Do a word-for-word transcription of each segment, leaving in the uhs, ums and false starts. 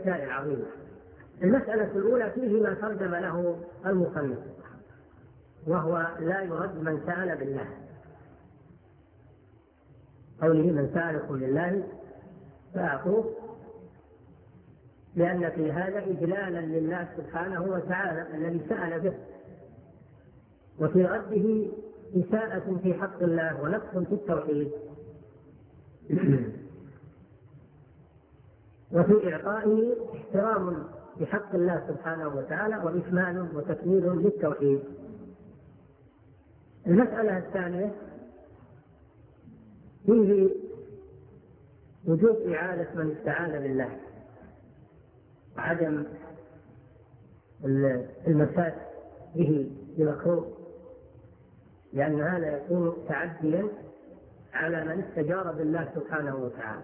مسائل عظيمة. المسألة الأولى فيه ما ترجم له المصنف، وهو لا يرد من سأل بالله، قوله من سألكم بالله فأعطوه، لأن في هذا إجلالا لله سبحانه وتعالى الذي سأل به، وفي رده إساءة في حق الله ونقص في التوحيد، وفي إعطائه احترام بحق الله سبحانه وتعالى وإكمال وتكميل للتوحيد. المسألة الثانية فيه وجوب إعادة من استعان بالله، عدم المساس به بمكروه، لأن هذا يكون تعديا على من استجار بالله سبحانه وتعالى،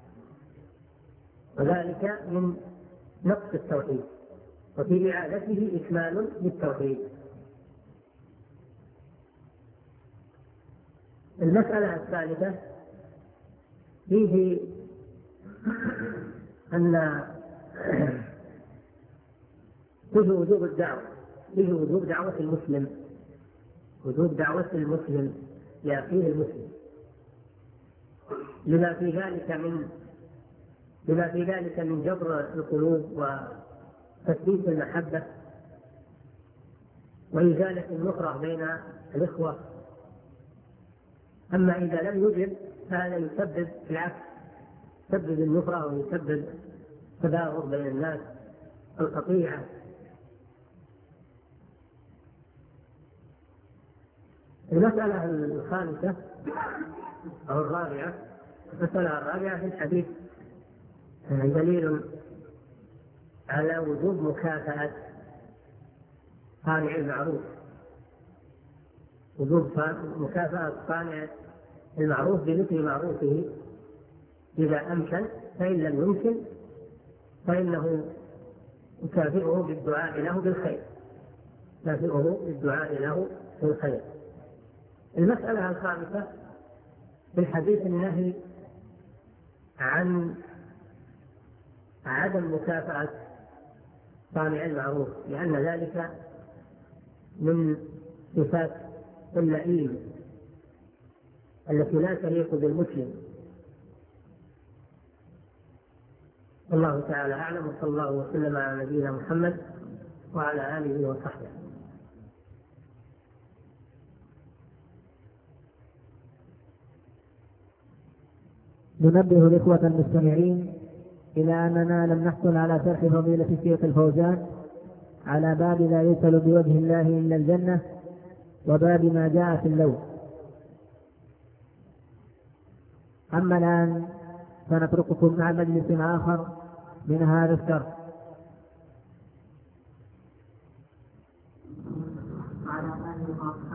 وذلك من نقص التوحيد، وفي إعادته إكمال للتوحيد. المسألة الثالثة فيه أن فيه وجوب الدعوة، فيه وجوب دعوة المسلم، وجوب دعوة المسلم لأخيه المسلم، لما في ذلك من لما في ذلك من جبر القلوب وتثبيت المحبة وإزالة النفرة بين الإخوة. أما إذا لم يجب فهذا يسبب العكس، يسبب النفرة ويسبب تباغض بين الناس، القطيعة. المسألة الخامسة أو الرابعة، المسألة الرابعة في الحديث دليل على وجوب مكافأة صانع المعروف، وجوب مكافأة صانع المعروف بمثل معروفه إذا أمكن، فإن لم يمكن فإنه يكافئه بالدعاء له بالخير، يكافئه بالدعاء له بالخير. المسألة الخامسة في الحديث النهي عن عدم مكافأة صانع المعروف، لأن ذلك من صفات اللئيم التي لا تليق بالمسلم. والله تعالى أعلم، وصلى الله وسلم على نبينا محمد وعلى آله وصحبه. ننبه الإخوة المستمعين إلى أننا لم نحصل على شرح فضيلة الشيخ الفوزان على باب لا يسأل بوجه الله إلا الجنة، وباب ما جاء في اللوم. أما الآن فنترككم مع مجلس آخر من هذا الشرح. على